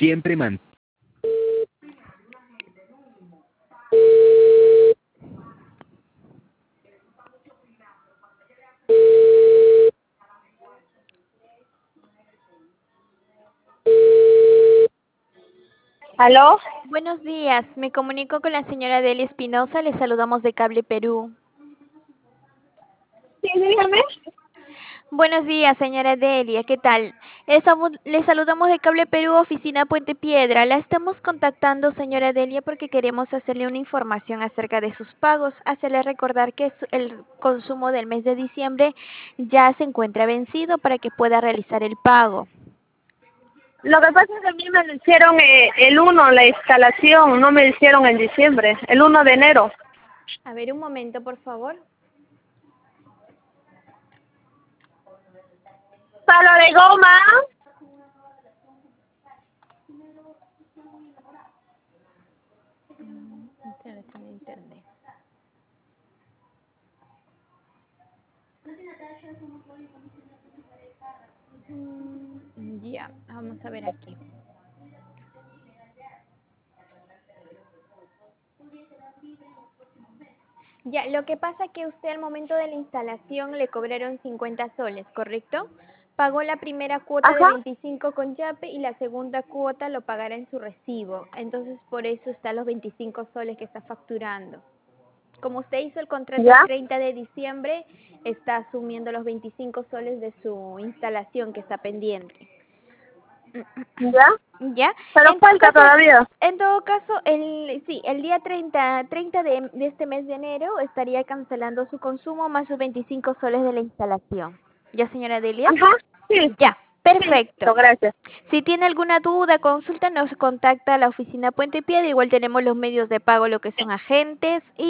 Siempre man. ¿Aló? Buenos días, me comunico con la señora Delia Espinosa, le saludamos de Cable Perú. Sí, dígame. Buenos días, señora Delia, ¿qué tal? Le saludamos de Cable Perú, oficina Puente Piedra. La estamos contactando, señora Delia, porque queremos hacerle una información acerca de sus pagos, hacerle recordar que el consumo del mes de diciembre ya se encuentra vencido para que pueda realizar el pago. Lo que pasa es que a mí me lo hicieron el 1, la instalación, no me lo hicieron en diciembre, el 1 de enero. A ver, un momento, por favor. ¿Palo de goma? Instalación de internet. Ya, vamos a ver aquí. Ya, lo que pasa es que usted al momento de la instalación le cobraron 50 soles, ¿correcto? Pagó la primera cuota de Ajá. 25 con Yape y la segunda cuota lo pagará en su recibo. Entonces, por eso está los 25 soles que está facturando. Como usted hizo el contrato ¿Ya? el 30 de diciembre, está asumiendo los 25 soles de su instalación que está pendiente. ¿Ya? ¿Ya? Pero falta todavía. En todo caso, el día 30 de este mes de enero estaría cancelando su consumo más sus 25 soles de la instalación. ¿Ya, señora Delia? Ajá. Sí. Ya, Sí. perfecto. Gracias. Si tiene alguna duda, consulta, nos contacta a la oficina Puente Piedra. Igual tenemos los medios de pago, lo que son agentes y